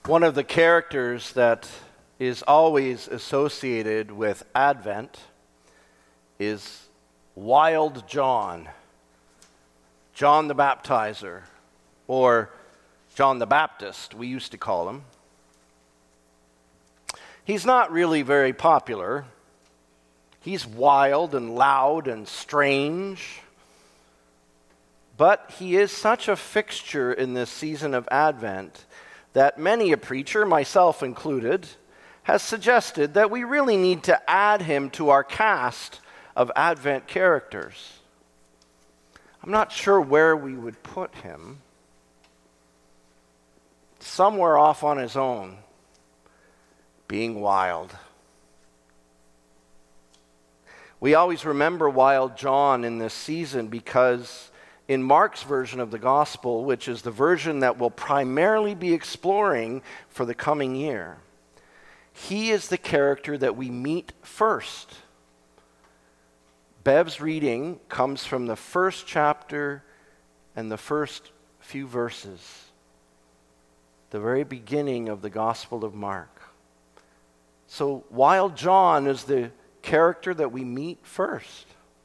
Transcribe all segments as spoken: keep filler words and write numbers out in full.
One of the characters that is always associated with Advent is Wild John, John the Baptizer, or John the Baptist, we used to call him. He's not really very popular. He's wild and loud and strange. But he is such a fixture in this season of Advent that many a preacher, myself included, has suggested that we really need to add him to our cast of Advent characters. I'm not sure where we would put him. Somewhere off on his own, being wild. We always remember Wild John in this season because in Mark's version of the gospel, which is the version that we'll primarily be exploring for the coming year, he is the character that we meet first. Bev's reading comes from the first chapter and the first few verses, the very beginning of the Gospel of Mark. So Wild John is the character that we meet first.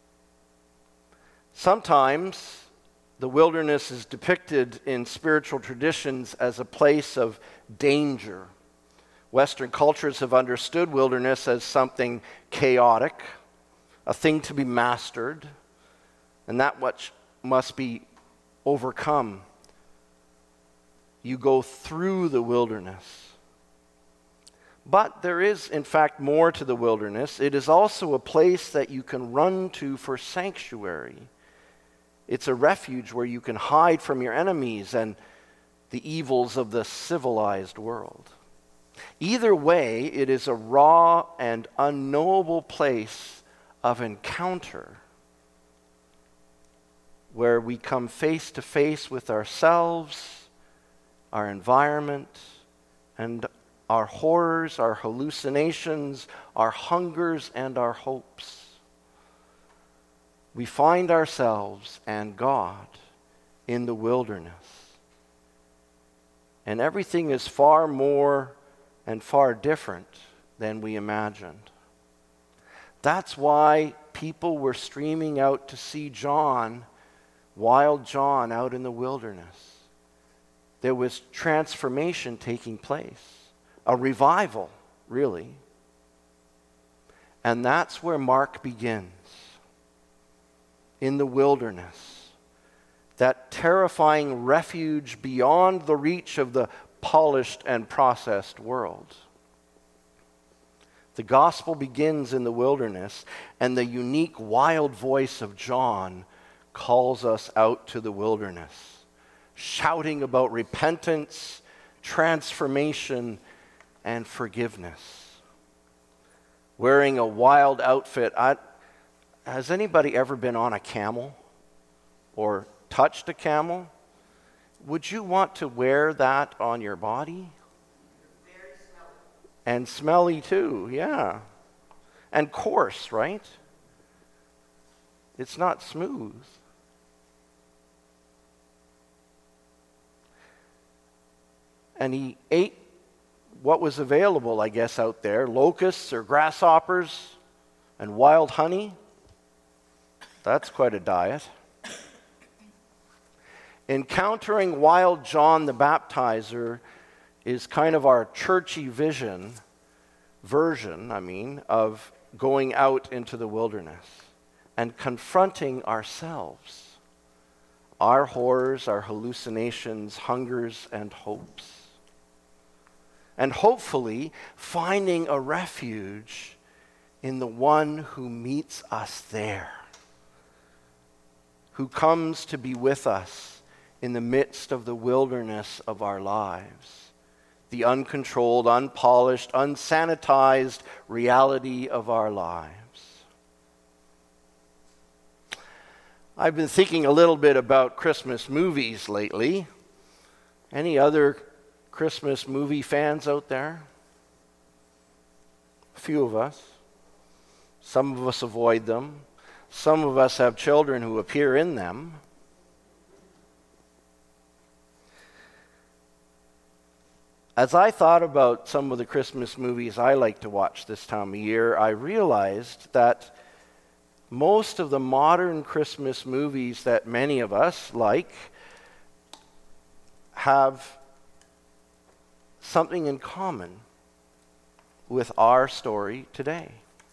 Sometimes the wilderness is depicted in spiritual traditions as a place of danger. Western cultures have understood wilderness as something chaotic, a thing to be mastered, and that which must be overcome. You go through the wilderness. But there is, in fact, more to the wilderness. It is also a place that you can run to for sanctuary. It's a refuge where you can hide from your enemies and the evils of the civilized world. Either way, it is a raw and unknowable place of encounter where we come face to face with ourselves, our environment, and our horrors, our hallucinations, our hungers, and our hopes. We find ourselves and God in the wilderness. And everything is far more and far different than we imagined. That's why people were streaming out to see John, Wild John, out in the wilderness. There was transformation taking place, a revival, really. And that's where Mark begins. In the wilderness, that terrifying refuge beyond the reach of the polished and processed world. The gospel begins in the wilderness, and the unique wild voice of John calls us out to the wilderness, shouting about repentance, transformation, and forgiveness. Wearing a wild outfit. I, has anybody ever been on a camel or touched a camel? Would you want to wear that on your body? Very smelly. And smelly too, yeah. And coarse, right? It's not smooth. And he ate what was available, I guess, out there, locusts or grasshoppers and wild honey. That's quite a diet. Encountering Wild John the Baptizer is kind of our churchy vision, version, I mean, of going out into the wilderness and confronting ourselves, our horrors, our hallucinations, hungers, and hopes. And hopefully finding a refuge in the one who meets us there, who comes to be with us in the midst of the wilderness of our lives, the uncontrolled, unpolished, unsanitized reality of our lives. I've been thinking a little bit about Christmas movies lately. Any other Christmas movie fans out there? A few of us. Some of us avoid them. Some of us have children who appear in them. As I thought about some of the Christmas movies I like to watch this time of year, I realized that most of the modern Christmas movies that many of us like have something in common with our story today.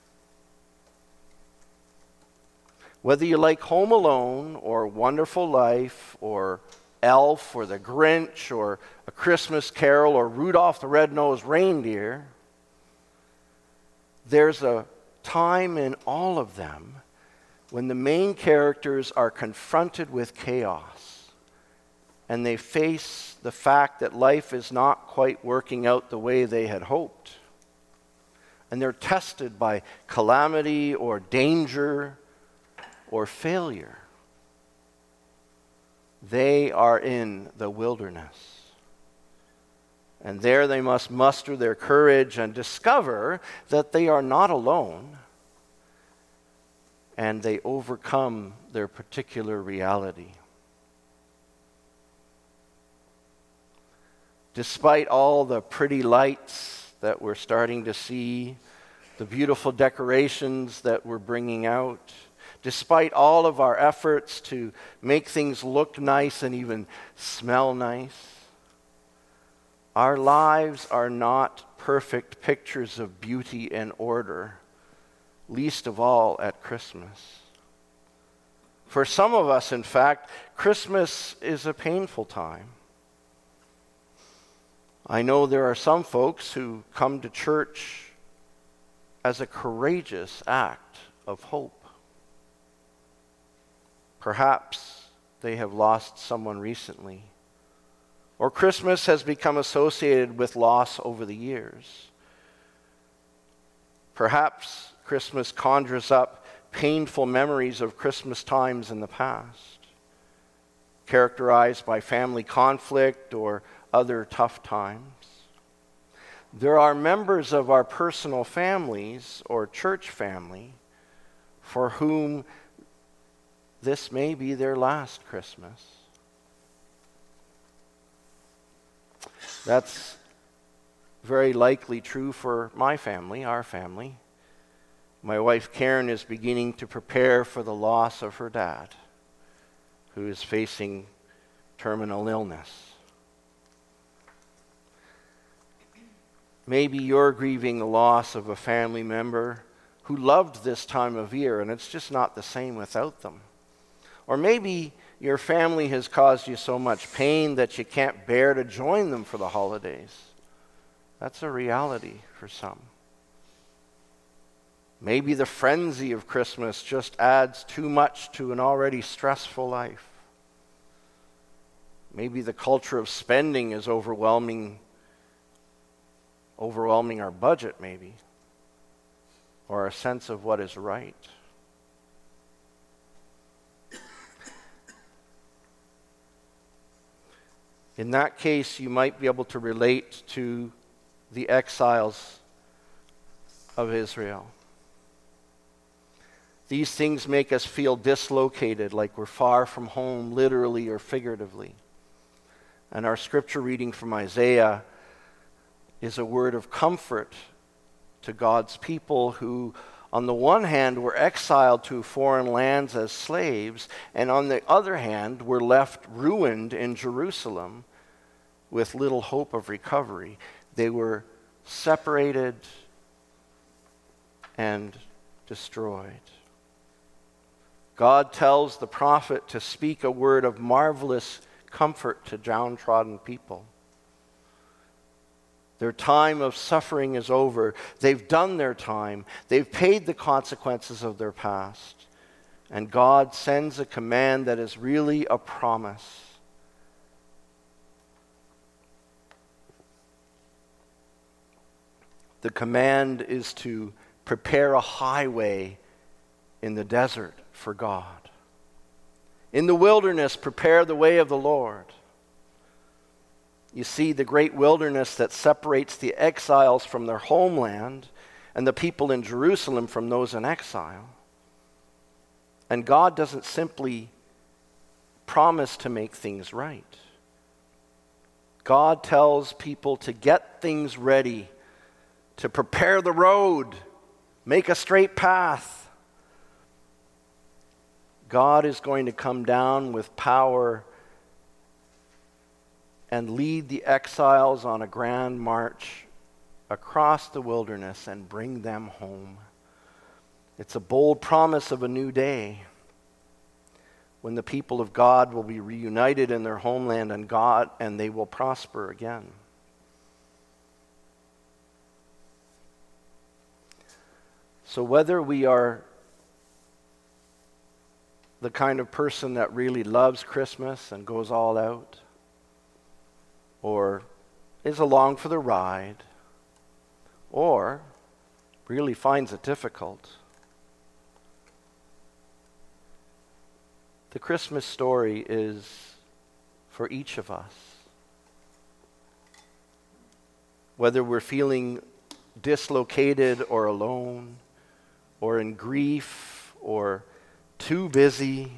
Whether you like Home Alone or Wonderful Life or Elf or The Grinch or A Christmas Carol or Rudolph the Red-Nosed Reindeer, there's a time in all of them when the main characters are confronted with chaos and they face the fact that life is not quite working out the way they had hoped. And they're tested by calamity or danger or failure. They are in the wilderness. And there they must muster their courage and discover that they are not alone. And they overcome their particular reality. Despite all the pretty lights that we're starting to see, the beautiful decorations that we're bringing out, despite all of our efforts to make things look nice and even smell nice, our lives are not perfect pictures of beauty and order, least of all at Christmas. For some of us, in fact, Christmas is a painful time. I know there are some folks who come to church as a courageous act of hope. Perhaps they have lost someone recently. Or Christmas has become associated with loss over the years. Perhaps Christmas conjures up painful memories of Christmas times in the past, characterized by family conflict or other tough times. There are members of our personal families or church family for whom this may be their last Christmas. That's very likely true for my family, our family. My wife Karen is beginning to prepare for the loss of her dad, who is facing terminal illness. Maybe you're grieving the loss of a family member who loved this time of year, and it's just not the same without them. Or maybe your family has caused you so much pain that you can't bear to join them for the holidays. That's a reality for some. Maybe the frenzy of Christmas just adds too much to an already stressful life. Maybe the culture of spending is overwhelming, overwhelming our budget, maybe, or our sense of what is right. In that case, you might be able to relate to the exiles of Israel. These things make us feel dislocated, like we're far from home, literally or figuratively. And our scripture reading from Isaiah is a word of comfort to God's people who, on the one hand, were exiled to foreign lands as slaves, and on the other hand, were left ruined in Jerusalem with little hope of recovery. They were separated and destroyed. God tells the prophet to speak a word of marvelous comfort to downtrodden people. Their time of suffering is over. They've done their time. They've paid the consequences of their past. And God sends a command that is really a promise. The command is to prepare a highway in the desert for God. In the wilderness, prepare the way of the Lord. You see, the great wilderness that separates the exiles from their homeland and the people in Jerusalem from those in exile. And God doesn't simply promise to make things right. God tells people to get things ready, to prepare the road, make a straight path. God is going to come down with power and lead the exiles on a grand march across the wilderness and bring them home. It's a bold promise of a new day when the people of God will be reunited in their homeland and God and they will prosper again. So whether we are the kind of person that really loves Christmas and goes all out, or is along for the ride, or really finds it difficult, the Christmas story is for each of us. Whether we're feeling dislocated or alone, or in grief, or too busy,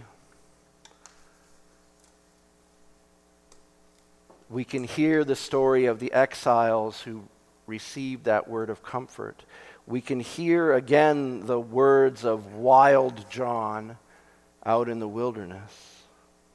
we can hear the story of the exiles who received that word of comfort. We can hear again the words of wild John out in the wilderness.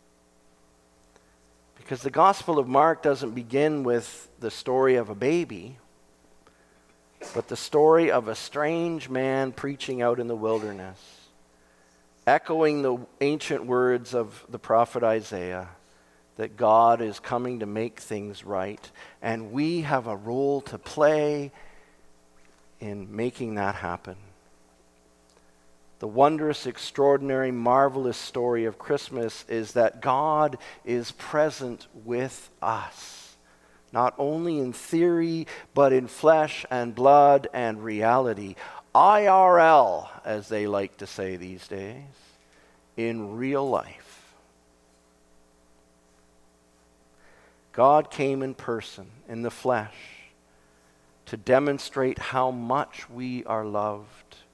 Because the Gospel of Mark doesn't begin with the story of a baby, but the story of a strange man preaching out in the wilderness, echoing the ancient words of the prophet Isaiah, that God is coming to make things right, and we have a role to play in making that happen. The wondrous, extraordinary, marvelous story of Christmas is that God is present with us, not only in theory, but in flesh and blood and reality. I R L, as they like to say these days, in real life. God came in person, in the flesh, to demonstrate how much we are loved.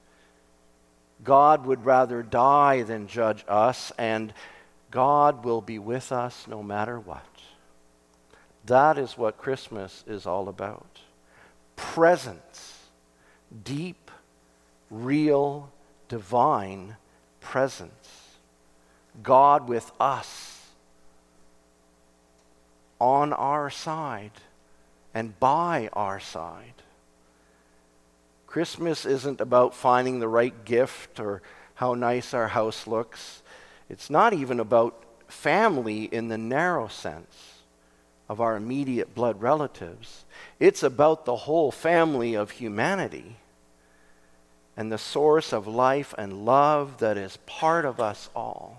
God would rather die than judge us, and God will be with us no matter what. That is what Christmas is all about. Presence. Deep, real, divine presence. God with us, on our side, and by our side. Christmas isn't about finding the right gift or how nice our house looks. It's not even about family in the narrow sense of our immediate blood relatives. It's about the whole family of humanity and the source of life and love that is part of us all.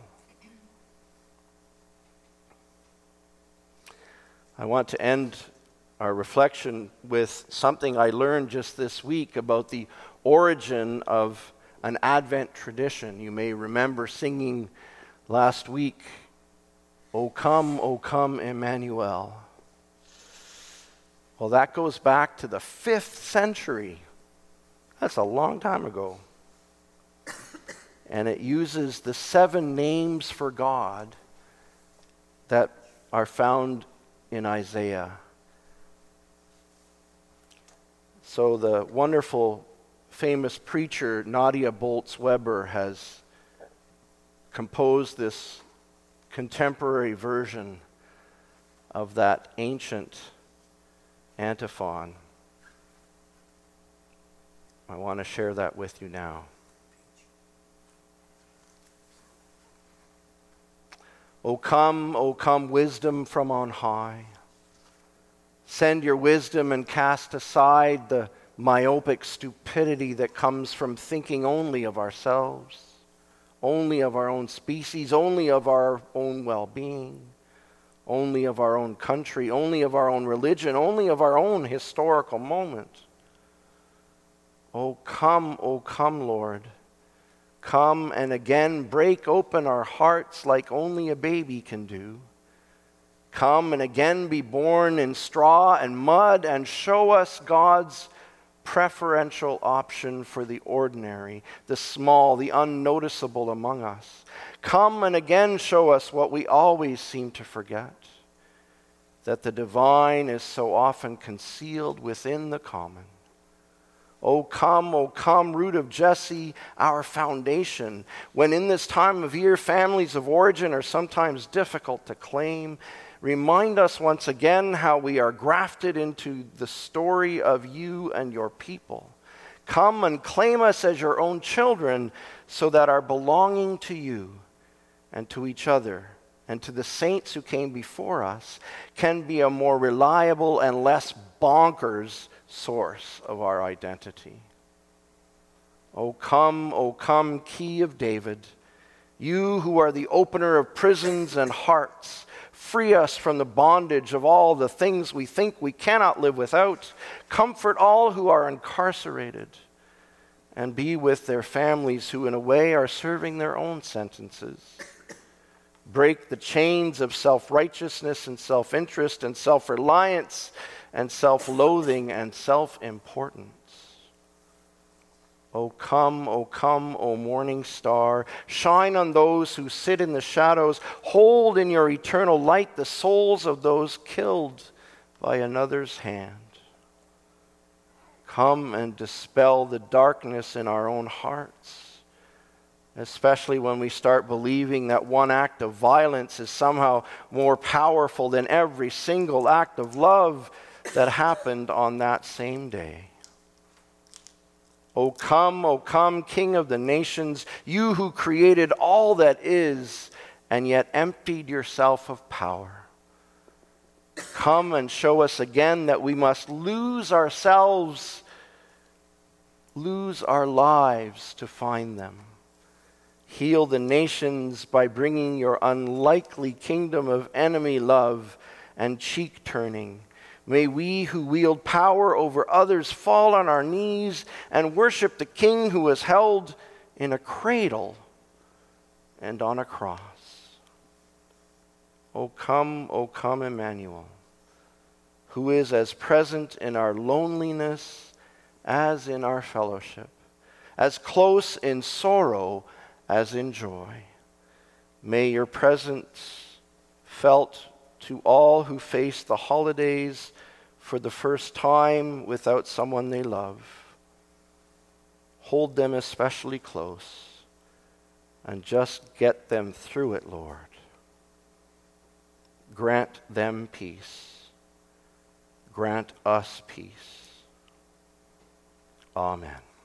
I want to end our reflection with something I learned just this week about the origin of an Advent tradition. You may remember singing last week, "O come, O come, Emmanuel." Well, that goes back to the fifth century. That's a long time ago. And it uses the seven names for God that are found in Isaiah. So the wonderful, famous preacher Nadia Bolz-Weber has composed this contemporary version of that ancient antiphon. I want to share that with you now. O come, O come, wisdom from on high. Send your wisdom and cast aside the myopic stupidity that comes from thinking only of ourselves, only of our own species, only of our own well-being, only of our own country, only of our own religion, only of our own historical moment. O come, O come, Lord. Come and again break open our hearts like only a baby can do. Come and again be born in straw and mud and show us God's preferential option for the ordinary, the small, the unnoticeable among us. Come and again show us what we always seem to forget. that the divine is so often concealed within the common. O come, O come, root of Jesse, our foundation. When in this time of year families of origin are sometimes difficult to claim, remind us once again how we are grafted into the story of you and your people. Come and claim us as your own children so that our belonging to you and to each other and to the saints who came before us can be a more reliable and less bonkers source of our identity. O come, O come, Key of David, you who are the opener of prisons and hearts, free us from the bondage of all the things we think we cannot live without. Comfort all who are incarcerated, and be with their families who in a way are serving their own sentences. Break the chains of self-righteousness and self-interest and self-reliance and self-loathing and self-importance. O come, O come, O morning star, shine on those who sit in the shadows. Hold in your eternal light the souls of those killed by another's hand. Come and dispel the darkness in our own hearts, especially when we start believing that one act of violence is somehow more powerful than every single act of love that happened on that same day. O come, O come, King of the nations, you who created all that is and yet emptied yourself of power. Come and show us again that we must lose ourselves, lose our lives to find them. Heal the nations by bringing your unlikely kingdom of enemy love and cheek turning. May we who wield power over others fall on our knees and worship the King who was held in a cradle and on a cross. O come, O come, Emmanuel, who is as present in our loneliness as in our fellowship, as close in sorrow as in joy. May your presence felt to all who face the holidays for the first time without someone they love. Hold them especially close and just get them through it, Lord. Grant them peace. Grant us peace. Amen.